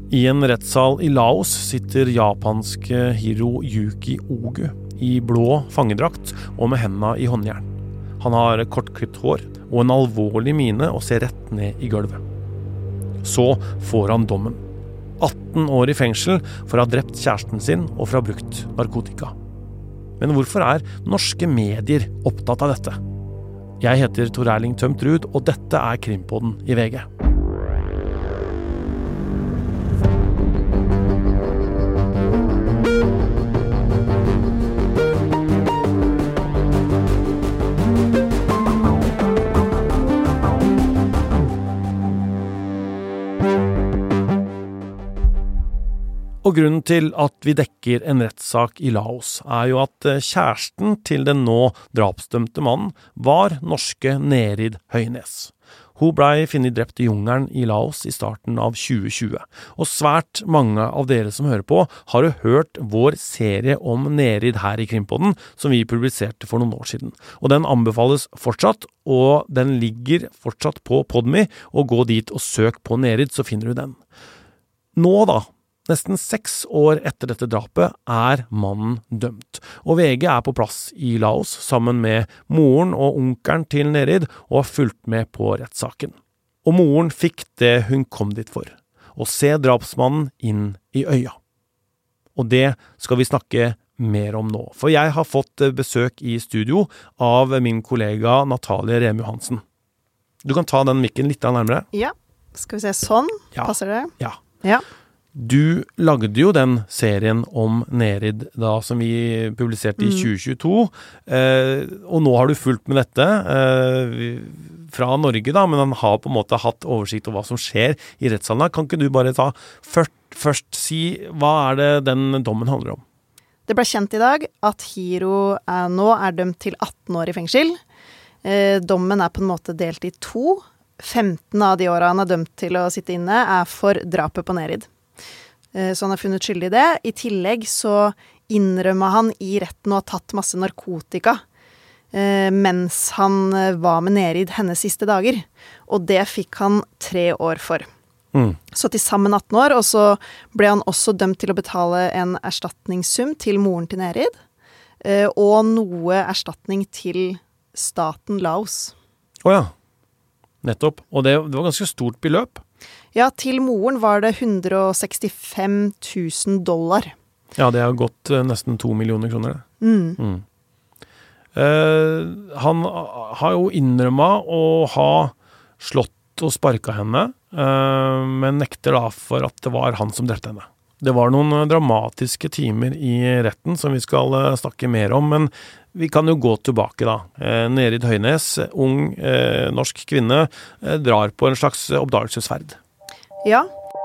I en rettssal i Laos sitter japanske Hiroyuki Ogu i blå fangedrakt og med hendene i håndjern. Han har kortklipt hår og en alvorlig mine og ser rett ned i gulvet. Så får han dommen. 18 år i fengsel for å ha drept kjæresten sin og for å ha brukt narkotika. Men hvorfor er norske medier opptatt av dette? Jeg heter Tor Erling Tømtrud, og dette er Krimpodden i VG. Og grunnen til at vi dekker en rettssak i Laos er jo at kjæresten til den nå drapsdømte mannen var norske Nerid Høynes. Hun ble funnet drept i jungelen i Laos i starten av 2020. Og svært mange av dere som hører på har jo hørt vår serie om Nerid her i Krimpodden, som vi publiserte for noen år siden. Og den anbefales fortsatt, og den ligger fortsatt på Podme, og gå dit og søk på Nerid, så finner du den. Nå da, nesten 6 år etter dette drapet er mannen dømt, og VG er på plass i Laos sammen med moren og onkelen til Nerid og har fulgt med på rettssaken. Og moren fikk det hun kom dit for, å se drapsmannen inn i øya. Og det skal vi snakke mer om nå, for jeg har fått besøk i studio av min kollega Natalie Remu Hansen. Du kan ta den mikken litt nærmere. Ja, skal vi se sånn, ja. Passer det? Ja. Ja. Du lagde jo den serien om Nerid da, som vi publiserte i 2022, og nå har du fulgt med dette fra Norge da, men han har på en måte hatt oversikt over hva som skjer i rettssalen. Kan ikke du bare ta først si, hva er det den dommen handler om? Det ble kjent i dag at Hiro nå er dømt til 18 år i fengsel. Dommen er på en måte delt i 2. 15 av de årene han er dømt til å sitte inne er for drapet på Nerid. Så han har funnet skyldig i det. I tillegg så innrømmer han i retten å ha tatt masse narkotika mens han var med Nerid hennes siste dager. Og det fikk han 3 år for. Så til sammen 18 år, og så ble han også dømt til å betale en erstatningssum til moren til Nerid, og noe erstatning til staten Laos. Åja, nettopp. Og det var ganske stort beløp. Ja, til moren var det $165,000. Ja, det har gått nesten 2 millioner kroner. Han har jo innrømmet å ha slått og sparket henne, men nekter da for at det var han som drepte henne. Det var noen dramatiske timer i retten som vi skal snakke mer om, men vi kan jo gå tilbake da. Nerid Høynes, ung norsk kvinne, drar på en slags oppdagelsesferd. Ja.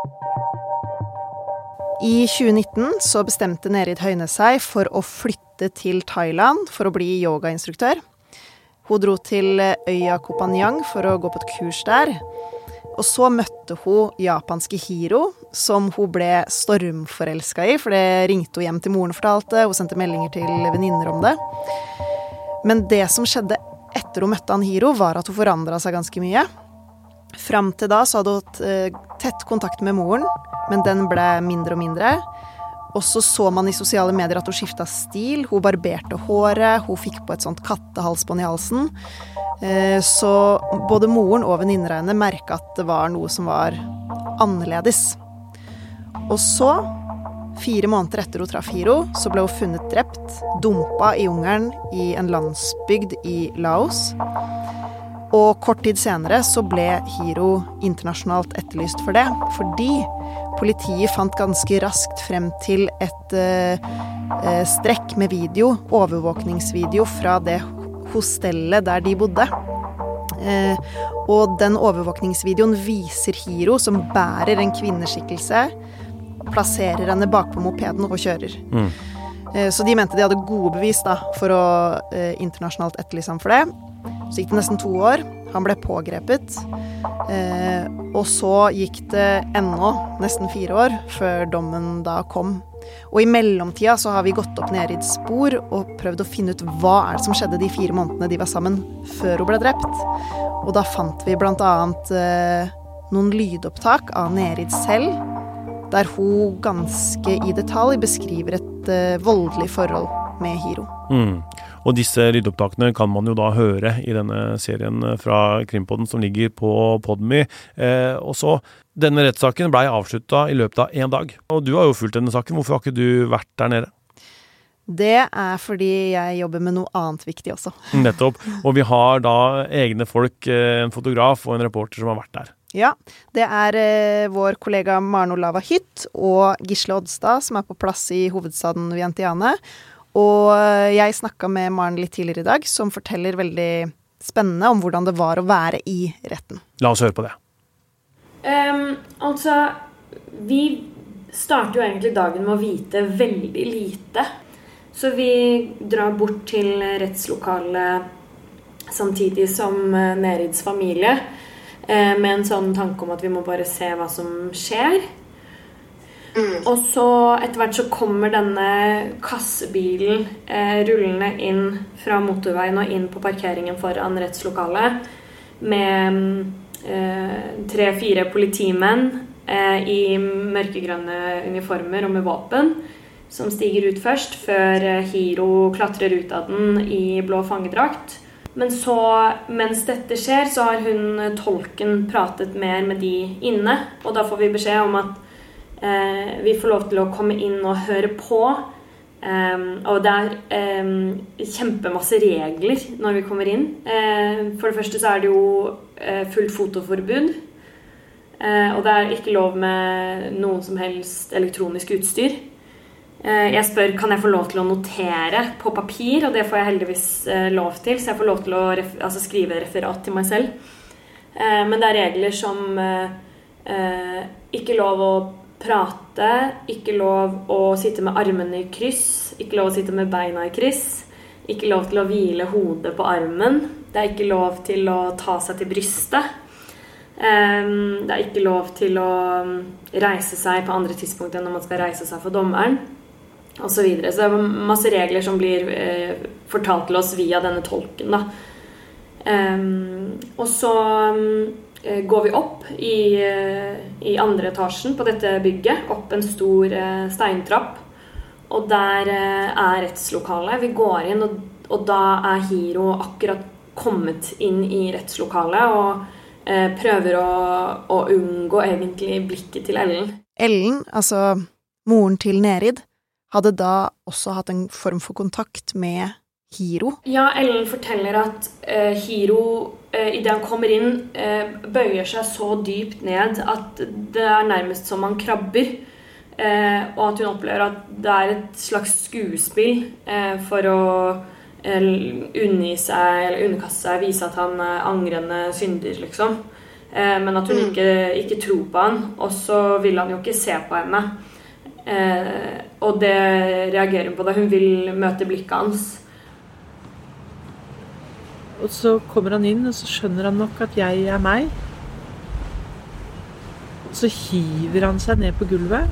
I 2019 så bestemte Nerid Høynes seg for å flytte til Thailand for å bli yogainstruktør. Hun dro til øya Koh Phangan for å gå på et kurs der. Og så møtte hun japanske Hiro, som hun ble stormforelsket i, for det ringte hun hjem til moren og fortalte, hun sendte meldinger til venninner om det. Men det som skjedde etter hun møtte han Hiro, var at hun forandret seg ganske mye. Fram til da så hadde hun tett kontakt med moren, men den ble mindre og mindre. Og så man i sosiale medier at hun skiftet stil, hun barberte håret, hun fikk på et sånt kattehalsbånd i halsen. Så både moren og venninnereine merket at det var noe som var annerledes. Og så, 4 måneder etter hun traff Hiro, så ble hun funnet drept, dumpet i jungelen i en landsbygd i Laos. Og kort tid senere så ble Hiro internasjonalt etterlyst for det, fordi politiet fant ganske raskt frem til et strekk med video, overvåkningsvideo fra det hostellet der de bodde. Og den overvåkningsvideoen viser Hiro som bærer en kvinneskikkelse, plasserer henne bak på mopeden og kjører. Så de mente de hadde gode bevis da, for å internasjonalt etterlyse ham for det. Så gikk det nesten 2 år, han ble pågrepet, og så gikk det ennå nesten 4 år før dommen da kom. Og i mellomtida så har vi gått opp Nerids spor og prøvd å finne ut hva er det som skjedde de 4 månedene de var sammen før hun ble drept. Og da fant vi blant annet noen lydopptak av Nerid selv, der hun ganske i detalj beskriver et voldelig forhold med Hiro. Og disse lydopptakene kan man jo da høre i denne serien fra Krimpodden som ligger på Podme. Og så, denne rettssaken ble avsluttet i løpet av 1 dag. Og du har jo fulgt denne saken, hvorfor har ikke du vært der nede? Det fordi jeg jobber med noe annet viktig også. Nettopp, og vi har da egne folk, en fotograf og en reporter som har vært der. Ja, det vår kollega Maren Olava Hytt og Gisle Odstad som på plass i hovedstaden Vientiane. Og jeg snakket med Maren litt tidligere i dag, som forteller veldig spennende om hvordan det var å være i retten. La oss høre på det. Altså, vi starter jo egentlig dagen med å vite veldig lite. Så vi drar bort til rettslokalet samtidig som Nerids familie, med en sånn tanke om at vi må bare se hva som skjer. Og så etter hvert så kommer denne kassebilen rullende inn fra motorveien og inn på parkeringen foran rettslokalet med 3-4 politimenn i mørkegrønne uniformer og med våpen som stiger ut først, før Hiro klatrer ut av den i blå fangedrakt. Men så, mens dette skjer, så har tolken pratet mer med de inne, og da får vi beskjed om at vi får lov til å komme inn og høre på, og det kjempemasse regler når vi kommer inn. For det første så det jo fullt fotoforbud, og det ikke lov med noen som helst elektronisk utstyr. Jeg spør, kan jeg få lov til å notere på papir, og det får jeg heldigvis lov til, så jeg får lov til å skrive referat til meg selv. Men det regler som ikke lov å prate, ikke lov å sitte med armene i kryss, ikke lov å sitte med beina i kryss, ikke lov til å hvile hodet på armen, det ikke lov til å ta seg til brystet, det ikke lov til å reise seg på andre tidspunkt enn når man skal reise seg for dommeren, og så videre. Så det masse regler som blir fortalt til oss via denne tolken da. Og så går vi opp i andre etasjen på dette bygget, opp en stor steintrapp, og der rettslokalet. Vi går inn, og da Hiro akkurat kommet inn i rettslokalet, og prøver å unngå egentlig blikket til Ellen. Ellen, altså moren til Nerid, hadde da også hatt en form for kontakt med Hiro? Ja, Ellen forteller at Hiro, i det han kommer inn, bøyer seg så dypt ned at det nærmest som han krabber, og at hun opplever at det et slags skuespill for å undergi seg, eller underkaste seg, vise at han angrende synder, liksom. Men at hun ikke tror på han, og så vil han jo ikke se på henne. Og det reagerer hun på da hun vil møte blikket hans. Og så kommer han inn, og så skjønner han nok at jeg meg. Så hiver han seg ned på gulvet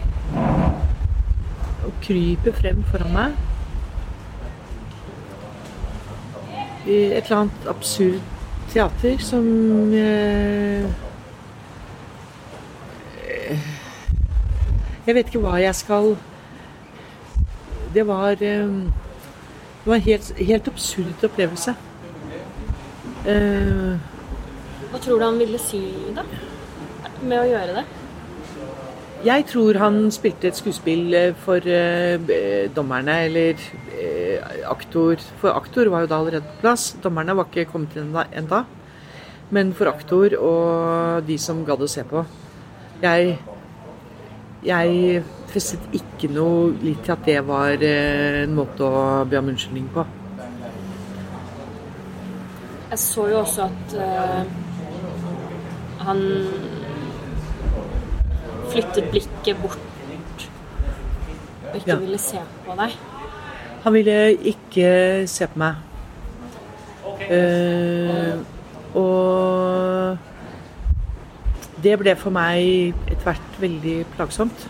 og kryper frem foran meg i et eller annet absurd teater som jeg vet ikke hva jeg skal. Det var en helt absurd opplevelse. Hva tror du han ville si da, med å gjøre det? Jeg tror han spilte et skuespill for dommerne, eller aktor. For aktor var jo da allerede på plass. Dommerne var ikke kommet inn enda. Men for aktor og de som gadd å se på. Jeg festet ikke noe litt til at det var en måte å be om unnskyldning på. Jeg så jo også at han flyttet blikket bort og ikke ville se på deg. Han ville ikke se på meg. Og det ble for meg etter hvert veldig plagsomt.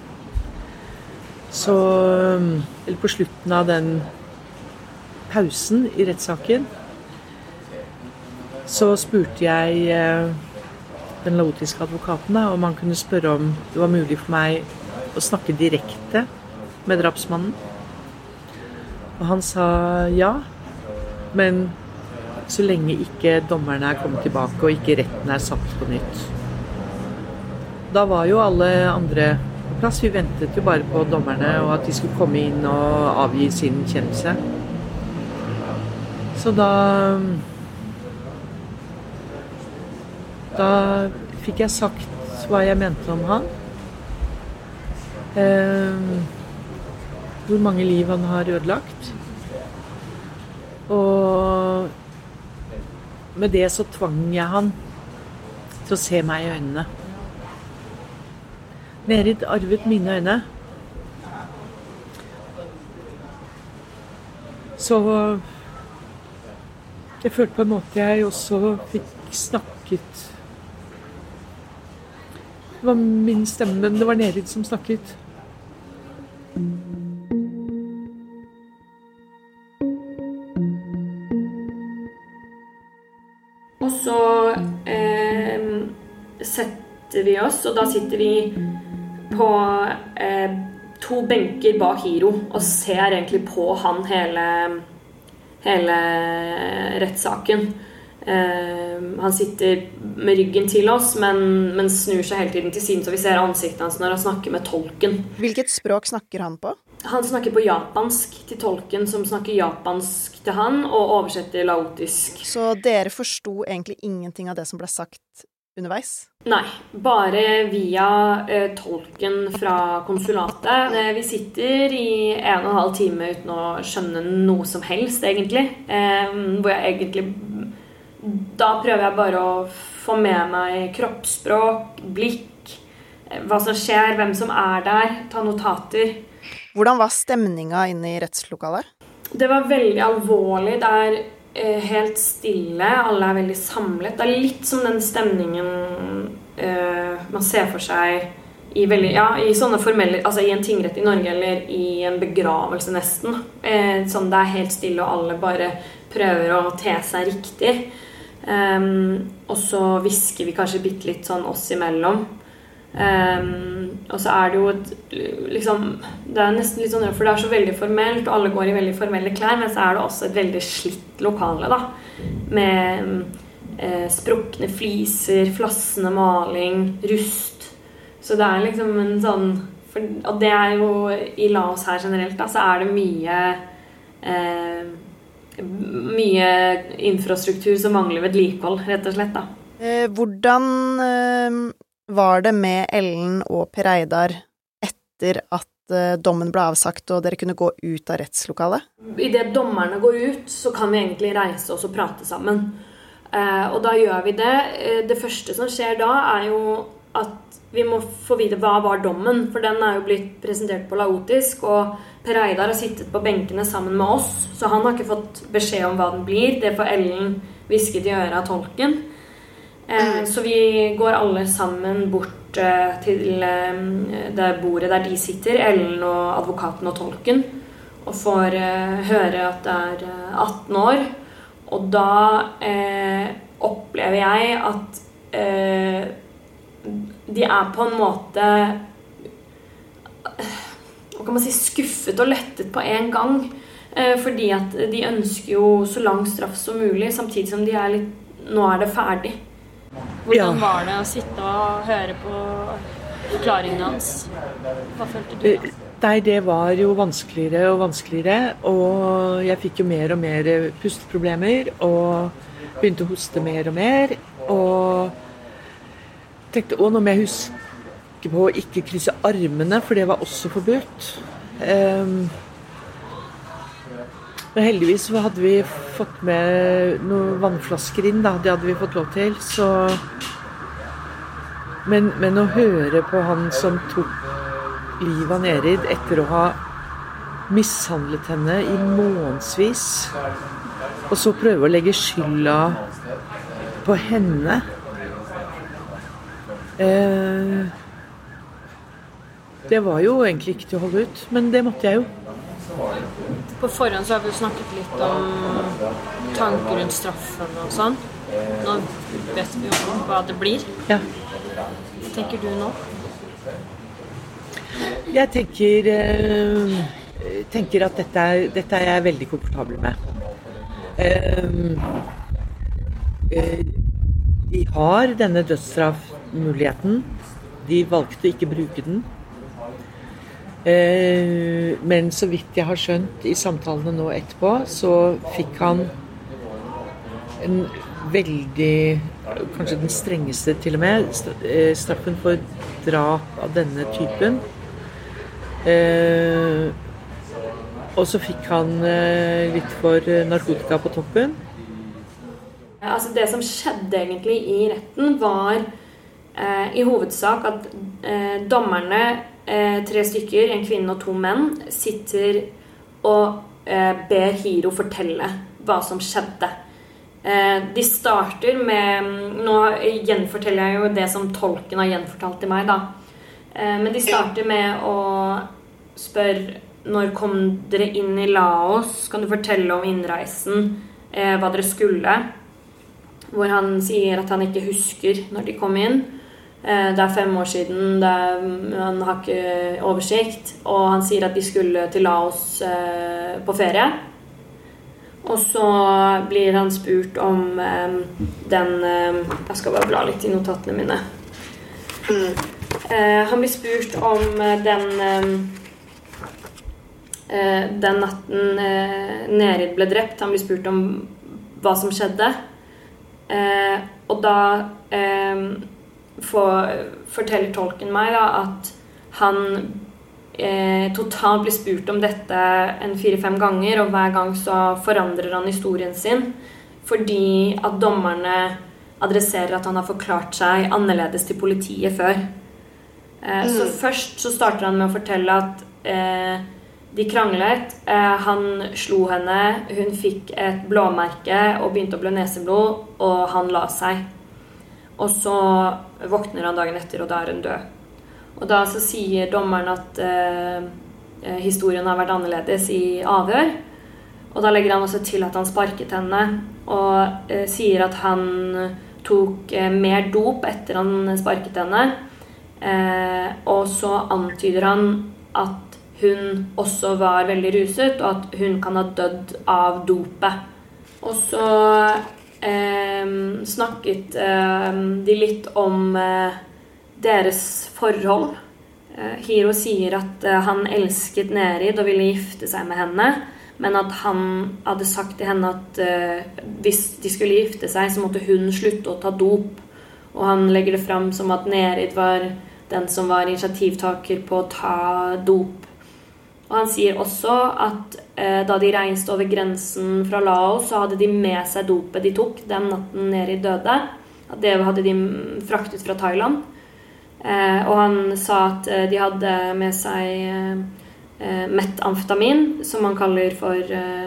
Så på slutten av den pausen i rettssaken så spurte jeg den laotiske advokaten, da, om han kunne spørre om det var mulig for meg å snakke direkte med drapsmannen. Og han sa ja, men så lenge ikke dommerne er kommet tilbake og ikke retten er satt på nytt. Da var jo alle andre på plass. Vi ventet jo bare på dommerne og at de skulle komme inn og avgi sin kjennelse. Så da fikk jeg sagt hva jeg mente om han. Hvor mange liv han har ødelagt. Og med det så tvang jeg han til å se meg i øynene. Nerid arvet mine øyne. Så jeg følte på en måte jeg også fikk snakket. Det var min stemme, men det var Nerid som snakket. Og så setter vi oss, og da sitter vi på 2 benker bak Hiro og ser egentlig på han hele rettssaken. Han sitter med ryggen til oss, men snur seg hele tiden til siden, så vi ser ansiktet hans når han snakker med tolken. Hvilket språk snakker han på? Han snakker på japansk til tolken, som snakker japansk til han, og oversetter laotisk. Så dere forsto egentlig ingenting av det som ble sagt underveis? Nei, bare via tolken fra konsulatet. Vi sitter i 1,5 time uten å skjønne noe som helst, egentlig. Hvor jeg egentlig... Da prøver jeg bare å få med meg kroppsspråk, blikk, hva som skjer, hvem som er der, ta notater. Hvordan var stemninga inne i rettslokalet? Det var veldig alvorlig. Det er helt stille, alle er veldig samlet. Det er litt som den stemningen man ser for seg i sånne formelle, altså i en tingrett i Norge eller i en begravelse nesten. Sånn det er helt stille og alle bare prøver å te seg riktig. Og så visker vi kanskje bitte litt sånn oss imellom. Og så er det jo liksom, det er nesten litt sånn, for det er så veldig formelt, og alle går i veldig formelle klær, men så er det også et veldig slitt lokale da, med sprukne fliser, flassende maling, rust. Så det er liksom en sånn, og det er jo i Laos her generelt da, så er det mye infrastruktur som mangler vedlikehold, rett og slett da. Hvordan var det med Ellen og Per Reidar etter at dommen ble avsagt og dere kunne gå ut av rettslokalet? I det dommerne går ut, så kan vi egentlig reise oss og prate sammen. Og da gjør vi det. Det første som skjer da er jo at vi må få vite hva var dommen, for den er jo blitt presentert på laotisk, og Per Reidar har sittet på benkene sammen med oss, så han har ikke fått beskjed om hva den blir. Det får Ellen hvisket i øret av tolken. Så vi går alle sammen bort til det bordet der de sitter, Ellen og advokaten og tolken, og får høre at det er 18 år. Og da opplever jeg at de er på en måte, hva kan man si, skuffet og lettet på en gang, fordi at de ønsker jo så lang straff som mulig, samtidig som de er litt, nå er det ferdig. Hvordan var det å sitte og høre på forklaringen hans? Hva følte du da? Nei, det var jo vanskeligere og vanskeligere, og jeg fikk jo mer og mer pusteproblemer, og begynte å hoste mer og mer, og tenkte, nå må jeg huske på å ikke krysse armene, for det var også forbudt. Men heldigvis så hadde vi fått med noen vannflasker inn, da. Det hadde vi fått lov til, så... Men å høre på han som tok livet av Nerid etter å ha mishandlet henne i månedsvis, og så prøve å legge skylda på henne, det var jo egentlig ikke til å holde ut, men det måtte jeg jo. På forhånd så har vi jo snakket litt om tanker rundt straffen og sånn. Nå vet vi jo hva det blir. Ja. Hva tenker du nå? Jeg tenker at dette er jeg veldig komfortabel med. De har denne dødsstraffmuligheten. De valgte å ikke bruke den. Men så vidt jeg har skjønt i samtalene nå etterpå, så fikk han en veldig, kanskje den strengeste til og med, straffen for drap av denne typen. Og så fikk han litt for narkotika på toppen. Altså det som skjedde egentlig i retten var i hovedsak at dommerne, 3 stykker, en kvinne og 2 menn, sitter og ber Hiro fortelle hva som skjedde. De starter med, nå gjenforteller jeg jo det som tolken har gjenfortalt til meg da, men de starter med å spørre, når kom dere inn i Laos? Kan du fortelle om innreisen, hva dere skulle? Hvor han sier at han ikke husker når de kom inn. Det er 5 år siden, han har ikke oversikt, og han sier at de skulle til Laos på ferie. Og så blir han spurt om den, jeg skal bare bla litt i notatene mine. Han blir spurt om den natten Nerid ble drept. Han blir spurt om hva som skjedde. Og da forteller tolken meg da, at han totalt blir spurt om dette en 4-5 ganger, og hver gang så forandrer han historien sin, fordi at dommerne adresserer at han har forklart seg annerledes til politiet før. Så først så starter han med å fortelle at de kranglet, han slo henne, hun fikk et blåmerke og begynte å blø neseblod, og han la seg. Og så våkner han dagen etter, og da er hun død. Og da så sier dommeren at historien har vært annerledes i avhør. Og da legger han også til at han sparket henne, og sier at han tok mer dop etter han sparket henne. Og så antyder han at hun også var veldig ruset, og at hun kan ha dødd av dopet. Og så snakket de litt om deres forhold. Hiro sier at han elsket Nerid og ville gifte seg med henne, men at han hadde sagt til henne at hvis de skulle gifte seg, så måtte hun slutte å ta dop. Og han legger det frem som at Nerid var den som var initiativtaker på å ta dop. Og han sier også at da de reiste over grensen fra Laos, så hadde de med seg dopet de tok den natten Nerid døde. At det hadde de fraktet fra Thailand. Og han sa at de hadde med seg metamfetamin, som han kaller for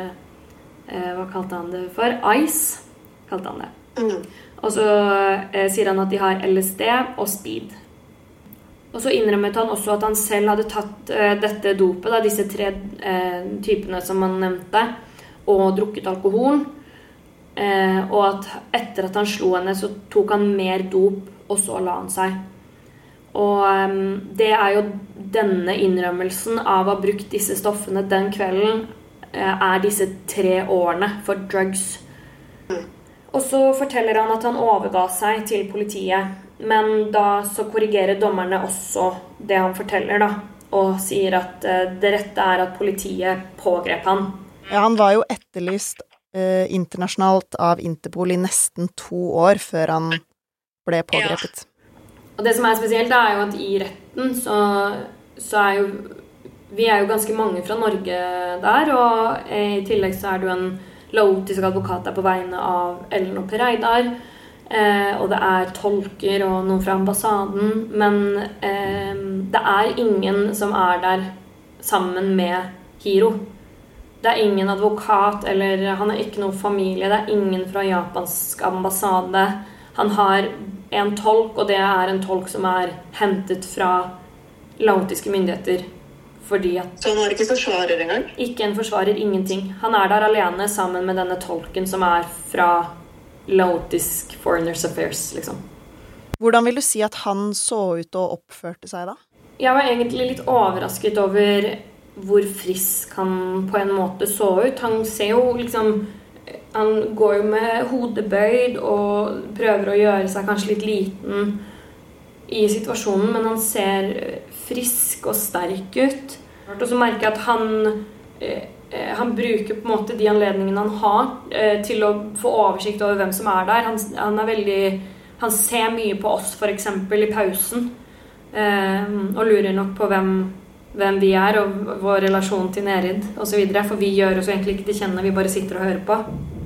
hva kalte han det for? Ice, kalte han det. Og så sier han at de har LSD og speed. Og så innrømmet han også at han selv hadde tatt dette dopet, da, disse 3 typene som han nevnte, og drukket alkohol. Og at etter at han slo henne, så tok han mer dop, og så la han seg. Og det er jo denne innrømmelsen av å ha brukt disse stoffene den kvelden, er disse 3 årene for drugs. Og så forteller han at han overga seg til politiet, men da så korrigerer dommerne også det han forteller da, og sier at det rette er at politiet pågrep han. Ja, han var jo etterlyst internasjonalt av Interpol i nesten 2 år før han ble pågrepet. Ja. Og det som er spesielt er jo at i retten så er jo vi er jo ganske mange fra Norge der, og i tillegg så er det jo en laotisk advokat der på vegne av Ellen og Per Reidar, og det er tolker og noen fra ambassaden, men det er ingen som er der sammen med Hiro. Det er ingen advokat, eller han er ikke noen familie, det er ingen fra japansk ambassade. Han har en tolk, og det er en tolk som er hentet fra laotiske myndigheter. Fordi at så han har ikke forsvarer engang? Ikke en forsvarer, ingenting. Han er der alene sammen med denne tolken som er fra laotisk Foreigners Affairs, liksom. Hvordan vil du si at han så ut og oppførte seg da? Jeg var egentlig litt overrasket over hvor frisk han på en måte så ut. Han ser jo liksom, han går jo med hodet bøyd og prøver å gjøre seg kanskje litt liten i situasjonen, men han ser frisk og sterk ut. Og så merker jeg at han bruker på en måte de anledningene han har til å få oversikt over hvem som der. Han ser mye på oss for eksempel i pausen, og lurer nok på hvem vi og vår relasjon til Nerid og så videre, for vi gjør oss egentlig ikke til kjenne, vi bare sitter og hører på.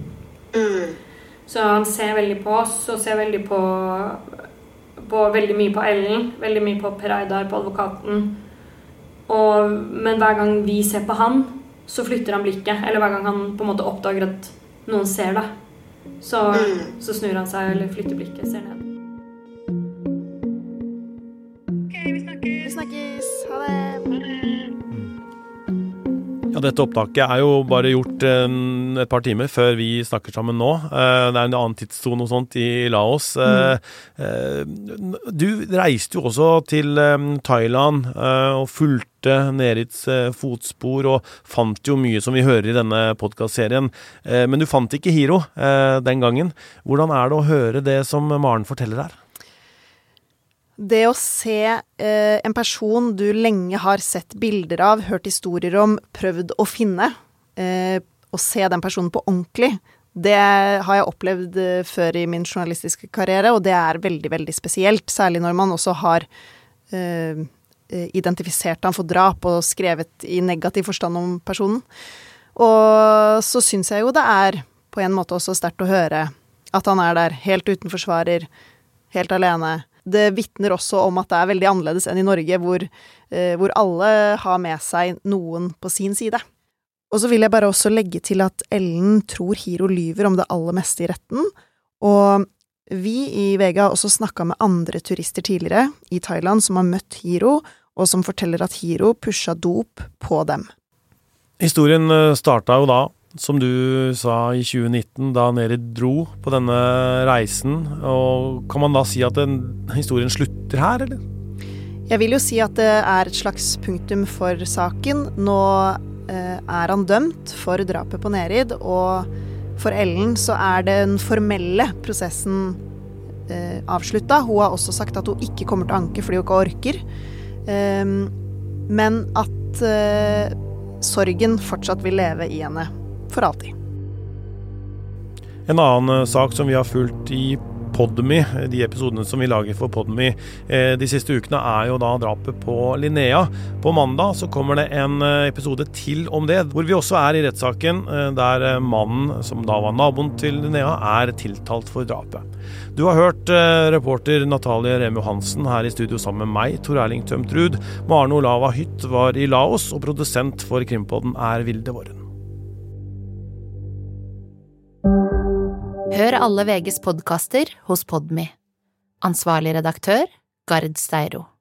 Så han ser veldig på oss, og ser veldig på veldig mye på Ellen, veldig mye på Per Eidar, på advokaten. Men hver gang vi ser på han, så flytter han blikket, eller hver gang han på en måte oppdager at noen ser det, så snur han seg eller flytter blikket, ser ned. Vi snakkes. Ha det. Ja, dette opptaket jo bare gjort et par timer før vi snakker sammen nå. Det en annen tidszone og sånt i Laos. Du reiste jo også til Thailand og fulgte Nerids fotspor og fant jo mye som vi hører i denne podcastserien. Men du fant ikke Hiro den gangen. Hvordan det å høre det som Maren forteller her? Det å se en person du lenge har sett bilder av, hørt historier om, prøvd å finne, og se den personen på ordentlig, det har jeg opplevd før i min journalistiske karriere, og det veldig, veldig spesielt, særlig når man også har identifisert han for drap og skrevet i negativ forstand om personen. Og så synes jeg jo det på en måte også sterkt å høre at han der helt uten forsvarer, helt alene. Det vittner også om at det veldig annerledes enn i Norge, hvor alle har med seg noen på sin side. Og så vil jeg bare også legge til at Ellen tror Hiro lyver om det aller meste i retten, og vi i VG har også snakket med andre turister tidligere i Thailand som har møtt Hiro, og som forteller at Hiro pushet dop på dem. Historien startet jo da, som du sa i 2019, da Nerid dro på denne reisen, og kan man da si at historien slutter her, eller? Jeg vil jo si at det et slags punktum for saken. Nå han dømt for drapet på Nerid, og for Ellen så den formelle prosessen avsluttet. Hun har også sagt at hun ikke kommer til å anke fordi hun ikke orker, men at sorgen fortsatt vil leve i henne for alltid. En annen sak som vi har fulgt i Podme, de episodene som vi lager for Podme de siste ukene, jo da drapet på Linnea. På mandag så kommer det en episode til om det, hvor vi også i rettssaken, der mannen som da var naboen til Linnea tiltalt for drapet. Du har hørt reporter Natalie Rem Johansen her i studio sammen med meg, Tor Erling Tømtrud. Maren Olava Hytt var i Laos, og produsent for Krimpodden Vilde Våren. Hør alle VGs podcaster hos Podme. Ansvarlig redaktør, Gard Steiro.